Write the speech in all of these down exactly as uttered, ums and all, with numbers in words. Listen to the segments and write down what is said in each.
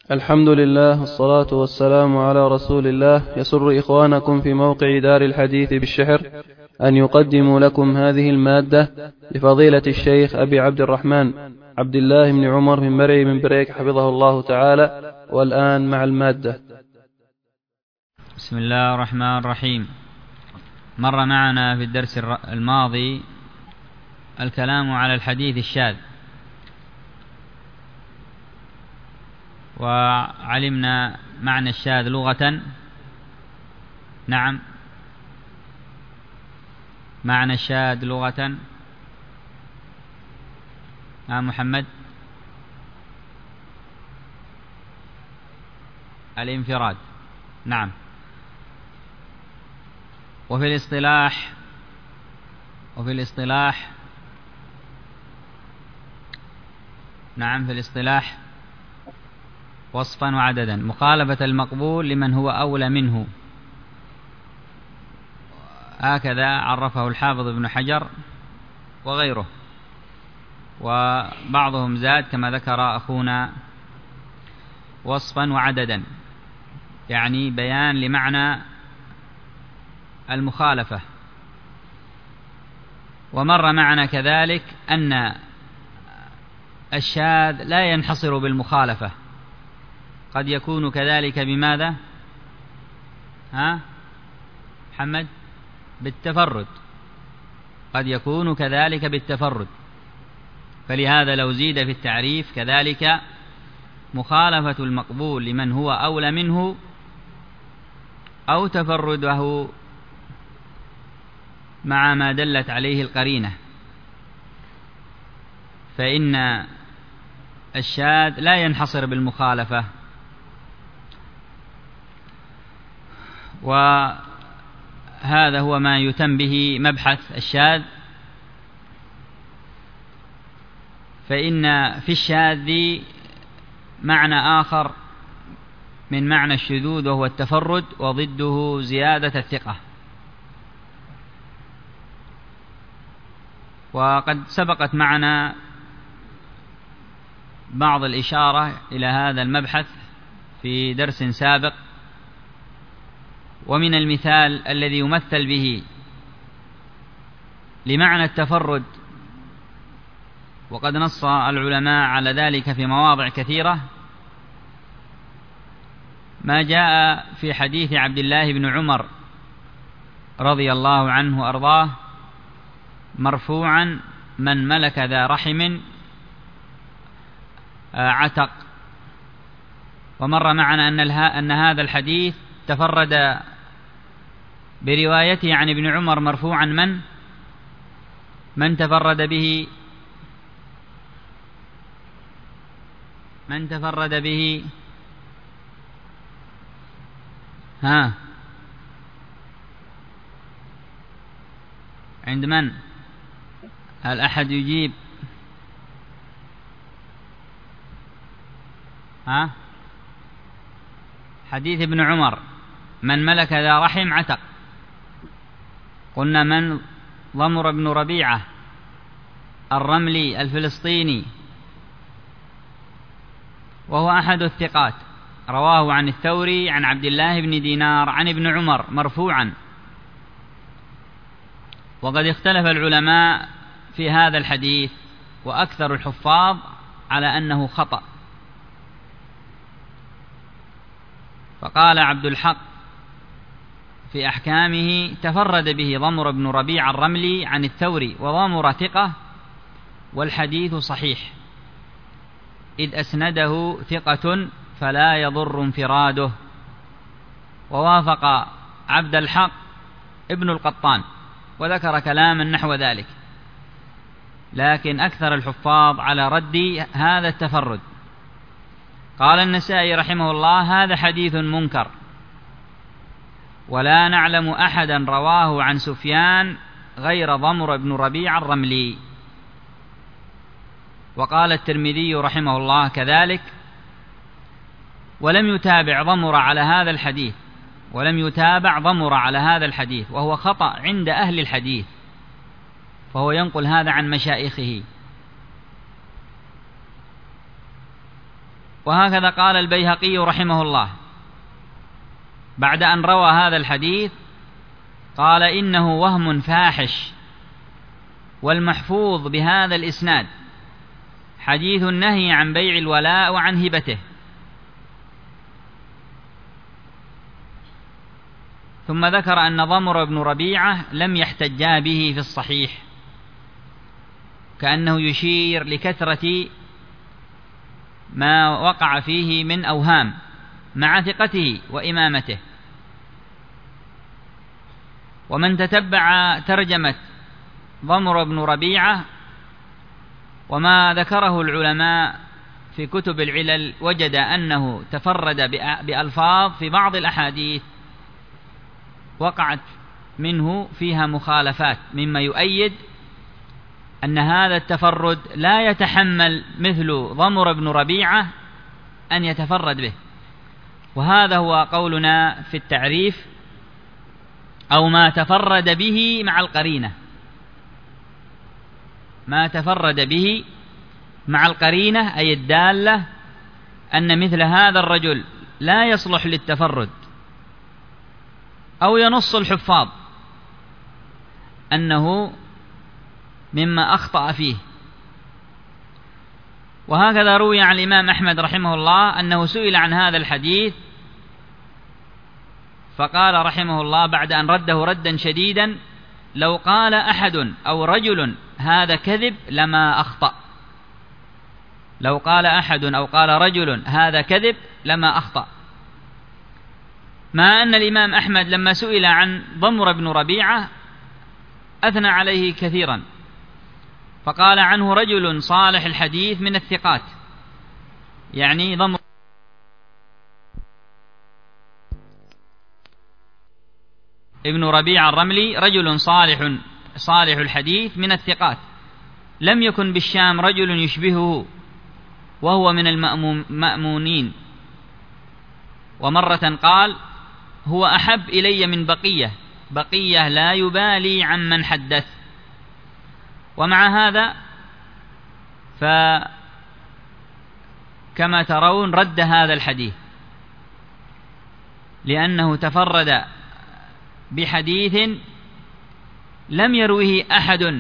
الحمد لله والصلاة والسلام على رسول الله. يسر إخوانكم في موقع دار الحديث بالشحر أن يقدموا لكم هذه المادة لفضيلة الشيخ أبي عبد الرحمن عبد الله بن عمر بن مرعي بن بريك حفظه الله تعالى. والآن مع المادة. بسم الله الرحمن الرحيم. مر معنا في الدرس الماضي الكلام على الحديث الشاذ، وعلمنا معنى الشاذ لغة. نعم، معنى الشاذ لغة. نعم محمد. الانفراد. نعم. وفي الاصطلاح وفي الاصطلاح نعم في الاصطلاح وصفا وعددا: مخالفة المقبول لمن هو أولى منه. هكذا عرفه الحافظ ابن حجر وغيره، وبعضهم زاد كما ذكر أخونا وصفا وعددا، يعني بيان لمعنى المخالفة. ومر معنا كذلك أن الشاذ لا ينحصر بالمخالفة، قد يكون كذلك بماذا؟ ها محمد؟ بالتفرد. قد يكون كذلك بالتفرد، فلهذا لو زيد في التعريف كذلك: مخالفة المقبول لمن هو أولى منه، أو تفرده مع ما دلت عليه القرينة. فإن الشاذ لا ينحصر بالمخالفة، وهذا هو ما يتم به مبحث الشاذ. فإن في الشاذ معنى آخر من معنى الشذوذ، وهو التفرد، وضده زيادة الثقة. وقد سبقت معنا بعض الإشارة إلى هذا المبحث في درس سابق. ومن المثال الذي يمثل به لمعنى التفرد، وقد نص العلماء على ذلك في مواضع كثيرة، ما جاء في حديث عبد الله بن عمر رضي الله عنه وأرضاه مرفوعا: من ملك ذا رحم عتق. ومر معنا أن هذا الحديث تفرد بروايته عن ابن عمر مرفوعا من من تفرد به من تفرد به ها عند من؟ هل أحد يجيب؟ ها حديث ابن عمر: من ملك ذا رحم عتق. قلنا من؟ ضمر بن ربيعة الرملي الفلسطيني، وهو أحد الثقات، رواه عن الثوري عن عبد الله بن دينار عن ابن عمر مرفوعا. وقد اختلف العلماء في هذا الحديث، وأكثر الحفاظ على أنه خطأ. فقال عبد الحق في أحكامه: تفرد به ضمر بن ربيع الرملي عن الثوري، وضمر ثقة، والحديث صحيح، إذ أسنده ثقة فلا يضر انفراده. ووافق عبد الحق ابن القطان وذكر كلاما نحو ذلك، لكن أكثر الحفاظ على رد هذا التفرد. قال النسائي رحمه الله: هذا حديث منكر، ولا نعلم أحدا رواه عن سفيان غير ضمر بن ربيع الرملي. وقال الترمذي رحمه الله كذلك: ولم يتابع ضمر على هذا الحديث ولم يتابع ضمر على هذا الحديث وهو خطأ عند أهل الحديث. فهو ينقل هذا عن مشايخه. وهكذا قال البيهقي رحمه الله بعد أن روى هذا الحديث، قال: إنه وهم فاحش، والمحفوظ بهذا الإسناد حديث النهي عن بيع الولاء وعن هبته. ثم ذكر أن ضمر بن ربيعة لم يحتجا به في الصحيح، كأنه يشير لكثرة ما وقع فيه من أوهام مع ثقته وإمامته. ومن تتبع ترجمة ضمر بن ربيعة وما ذكره العلماء في كتب العلل وجد أنه تفرد بألفاظ في بعض الأحاديث وقعت منه فيها مخالفات، مما يؤيد أن هذا التفرد لا يتحمل مثل ضمر بن ربيعة أن يتفرد به. وهذا هو قولنا في التعريف: أو ما تفرد به مع القرينة، ما تفرد به مع القرينة، أي الدالة أن مثل هذا الرجل لا يصلح للتفرد، أو ينص الحفاظ أنه مما أخطأ فيه. وهكذا روي عن الإمام أحمد رحمه الله أنه سئل عن هذا الحديث فقال رحمه الله بعد أن رده ردا شديدا: لو قال أحد أو رجل هذا كذب لما أخطأ. لو قال أحد أو قال رجل هذا كذب لما أخطأ. مع أن الإمام أحمد لما سئل عن ضمر بن ربيعة أثنى عليه كثيرا، فقال عنه رجل صالح الحديث من الثقات، يعني ضمر ابن ربيعة الرملي رجل صالح صالح الحديث من الثقات، لم يكن بالشام رجل يشبهه وهو من المأمونين. ومرة قال: هو أحب إلي من بقية، بقية لا يبالي عمن حدث. ومع هذا فكما ترون رد هذا الحديث، لأنه تفرد بحديث لم يرويه أحد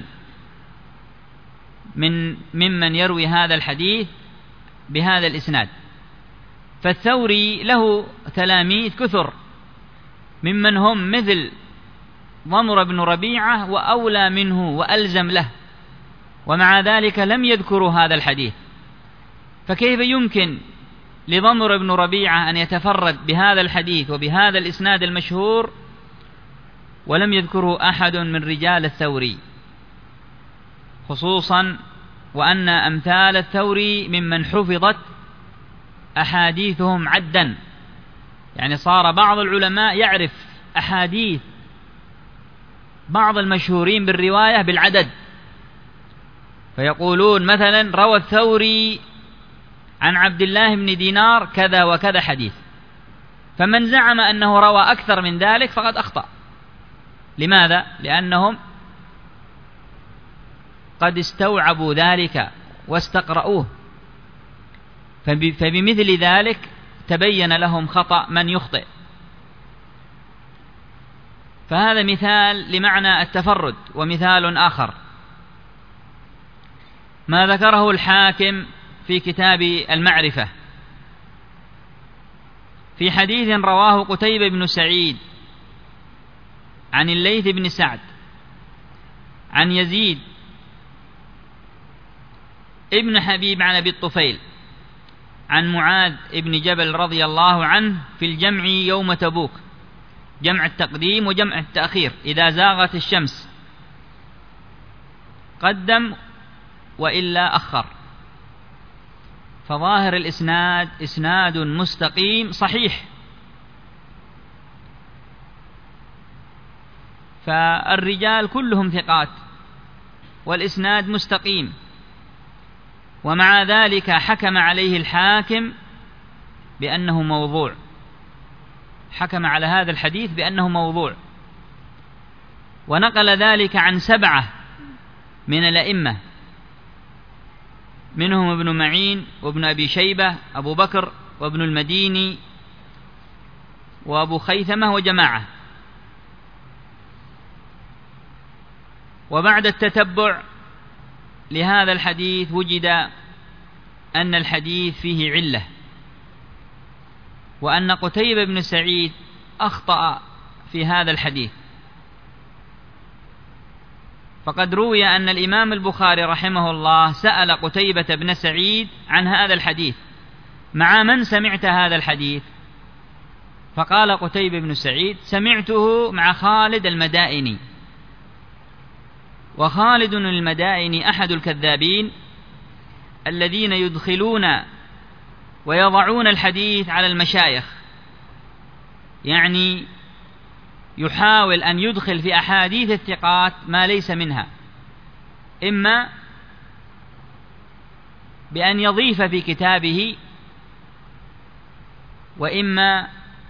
من ممن يروي هذا الحديث بهذا الإسناد. فالثوري له تلاميذ كثر ممن هم مثل ضمر بن ربيعة وأولى منه وألزم له، ومع ذلك لم يذكروا هذا الحديث. فكيف يمكن لضمر بن ربيعة أن يتفرد بهذا الحديث وبهذا الإسناد المشهور ولم يذكره أحد من رجال الثوري، خصوصا وأن أمثال الثوري ممن حفظت أحاديثهم عدا، يعني صار بعض العلماء يعرف أحاديث بعض المشهورين بالرواية بالعدد، فيقولون مثلا: روى الثوري عن عبد الله بن دينار كذا وكذا حديث، فمن زعم أنه روى أكثر من ذلك فقد أخطأ. لماذا؟ لأنهم قد استوعبوا ذلك واستقرؤوه، فبمثل ذلك تبين لهم خطأ من يخطئ. فهذا مثال لمعنى التفرد. ومثال آخر ما ذكره الحاكم في كتاب المعرفة في حديث رواه قتيبة بن سعيد عن الليث بن سعد عن يزيد ابن حبيب عن أبي الطفيل عن معاذ ابن جبل رضي الله عنه في الجمع يوم تبوك، جمع التقديم وجمع التأخير، إذا زاغت الشمس قدم وإلا أخر. فظاهر الإسناد إسناد مستقيم صحيح، فالرجال كلهم ثقات والإسناد مستقيم، ومع ذلك حكم عليه الحاكم بأنه موضوع، حكم على هذا الحديث بأنه موضوع، ونقل ذلك عن سبعة من الأئمة منهم ابن معين وابن أبي شيبة أبو بكر وابن المديني وأبو خيثمة وجماعة. وبعد التتبع لهذا الحديث وجد أن الحديث فيه علة، وأن قتيبة بن سعيد أخطأ في هذا الحديث. فقد روي أن الإمام البخاري رحمه الله سأل قتيبة بن سعيد عن هذا الحديث: مع من سمعت هذا الحديث؟ فقال قتيبة بن سعيد: سمعته مع خالد المدائني. وخالد المدائني أحد الكذابين الذين يدخلون ويضعون الحديث على المشايخ، يعني يحاول أن يدخل في أحاديث الثقات ما ليس منها، إما بأن يضيف في كتابه، وإما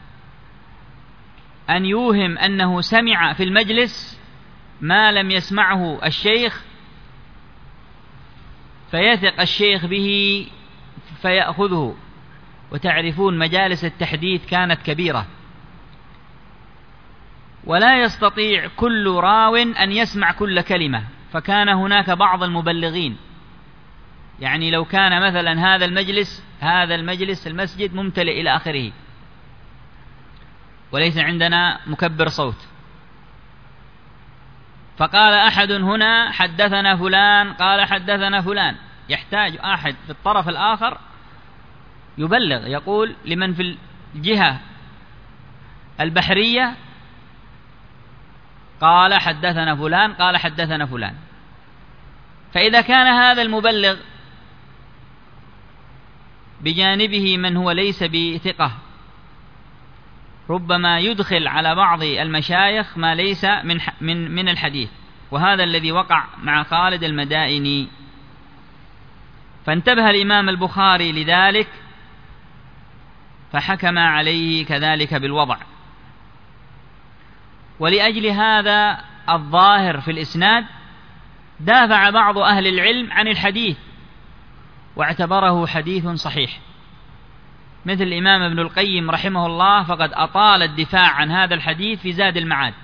أن يوهم أنه سمع في المجلس ما لم يسمعه الشيخ، فيثق الشيخ به فيأخذه. وتعرفون مجالس التحديث كانت كبيرة، ولا يستطيع كل راو أن يسمع كل كلمة، فكان هناك بعض المبلغين، يعني لو كان مثلا هذا المجلس هذا المجلس المسجد ممتلئ إلى آخره، وليس عندنا مكبر صوت، فقال أحد هنا حدثنا فلان قال حدثنا فلان، يحتاج أحد في الطرف الآخر يبلغ، يقول لمن في الجهة البحرية قال حدثنا فلان قال حدثنا فلان. فإذا كان هذا المبلغ بجانبه من هو ليس بثقة، ربما يدخل على بعض المشايخ ما ليس من من من الحديث، وهذا الذي وقع مع خالد المدائني. فانتبه الإمام البخاري لذلك فحكم عليه كذلك بالوضع. ولأجل هذا الظاهر في الإسناد دافع بعض أهل العلم عن الحديث واعتبره حديث صحيح، مثل الإمام ابن القيم رحمه الله، فقد أطال الدفاع عن هذا الحديث في زاد المعاد.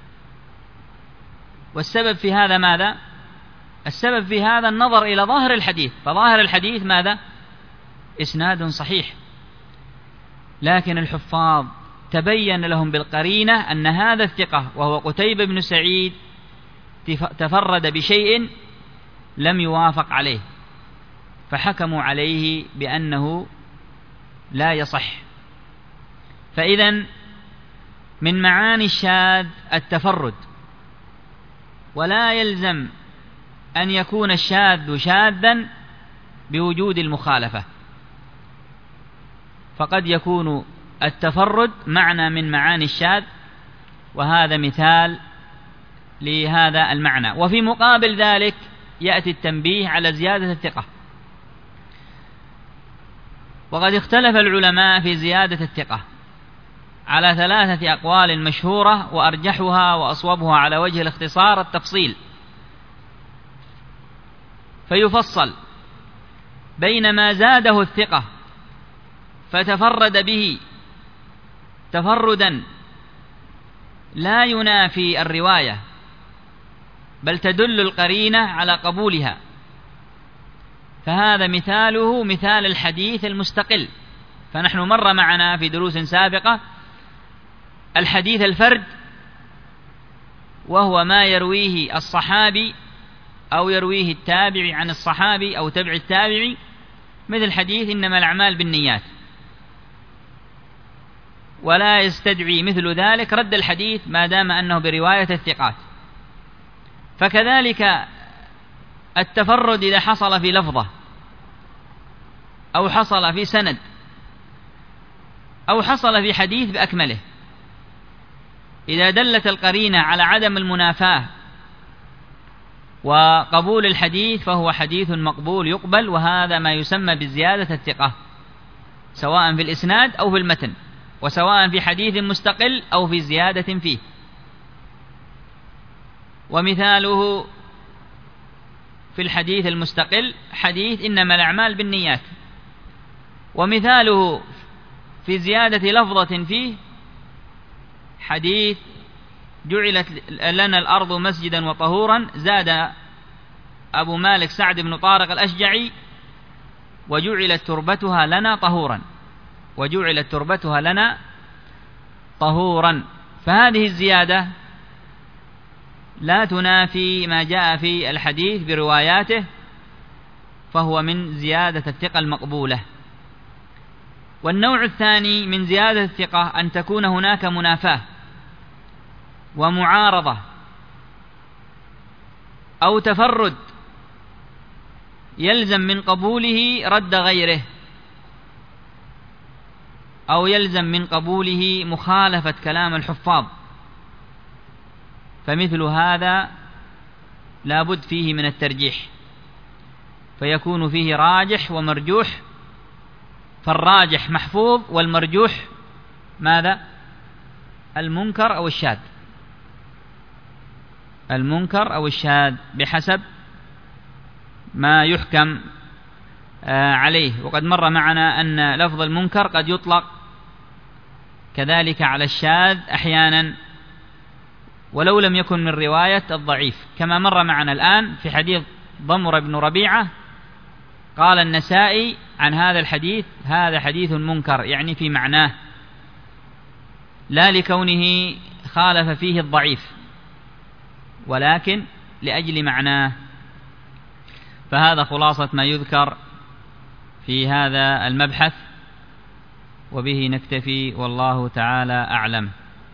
والسبب في هذا ماذا؟ السبب في هذا النظر إلى ظاهر الحديث، فظاهر الحديث ماذا؟ إسناد صحيح. لكن الحفاظ تبين لهم بالقرينة أن هذا الثقة وهو قتيبة بن سعيد تفرد بشيء لم يوافق عليه، فحكموا عليه بأنه لا يصح. فإذن من معاني الشاذ التفرد، ولا يلزم أن يكون الشاذ شاذا بوجود المخالفة، فقد يكون التفرد معنى من معاني الشاذ، وهذا مثال لهذا المعنى. وفي مقابل ذلك يأتي التنبيه على زيادة الثقة. وقد اختلف العلماء في زيادة الثقة على ثلاثة أقوال مشهورة، وأرجحها وأصوبها على وجه الاختصار التفصيل. فيفصل بين ما زاده الثقة فتفرد به تفردا لا ينافي الرواية، بل تدل القرينة على قبولها، فهذا مثاله مثال الحديث المستقل. فنحن مر معنا في دروس سابقة الحديث الفرد، وهو ما يرويه الصحابي أو يرويه التابعي عن الصحابي أو تبع التابعي، مثل حديث إنما الأعمال بالنيات، ولا يستدعي مثل ذلك رد الحديث ما دام أنه برواية الثقات. فكذلك التفرد إذا حصل في لفظة أو حصل في سند أو حصل في حديث بأكمله، إذا دلت القرينة على عدم المنافاة وقبول الحديث فهو حديث مقبول يقبل، وهذا ما يسمى بزيادة الثقة، سواء في الإسناد أو في المتن، وسواء في حديث مستقل أو في زيادة فيه. في الحديث المستقل حديث إنما الأعمال بالنيات، ومثاله في زيادة لفظة فيه حديث جعلت لنا الأرض مسجدا وطهورا، زاد أبو مالك سعد بن طارق الأشجعي وجعلت تربتها لنا طهورا، وجعلت تربتها لنا طهورا. فهذه الزيادة لا تنافي ما جاء في الحديث برواياته، فهو من زيادة الثقة المقبولة. والنوع الثاني من زيادة الثقة أن تكون هناك منافاة ومعارضة أو تفرد يلزم من قبوله رد غيره، أو يلزم من قبوله مخالفة كلام الحفاظ، فمثل هذا لا بد فيه من الترجيح، فيكون فيه راجح ومرجوح، فالراجح محفوظ والمرجوح ماذا؟ المنكر أو الشاذ، المنكر أو الشاذ بحسب ما يحكم عليه. وقد مر معنا أن لفظ المنكر قد يطلق كذلك على الشاذ أحيانا ولو لم يكن من رواية الضعيف، كما مر معنا الآن في حديث ضمر بن ربيعة قال النسائي عن هذا الحديث هذا حديث منكر، يعني في معناه، لا لكونه خالف فيه الضعيف ولكن لأجل معناه. فهذا خلاصة ما يذكر في هذا المبحث، وبه نكتفي والله تعالى أعلم.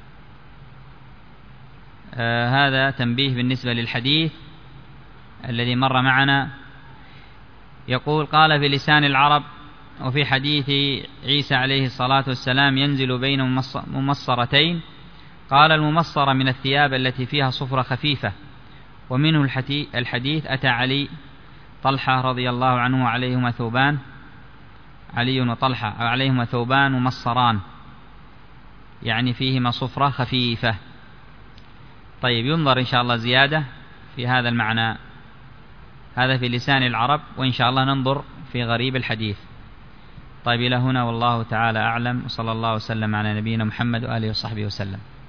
آه هذا تنبيه بالنسبة للحديث الذي مر معنا. يقول: قال في لسان العرب وفي حديث عيسى عليه الصلاة والسلام ينزل بين ممصرتين، قال: الممصرة من الثياب التي فيها صفرة خفيفة. ومنه الحديث أتى علي طلحة رضي الله عنه عليهما ثوبان علي وطلحة عليهما ثوبان ممصران، يعني فيهما صفرة خفيفة. طيب، ينظر إن شاء الله زيادة في هذا المعنى، هذا في لسان العرب، وإن شاء الله ننظر في غريب الحديث. طيب، إلى هنا والله تعالى أعلم، وصلى الله وسلم على نبينا محمد وآله وصحبه وسلم.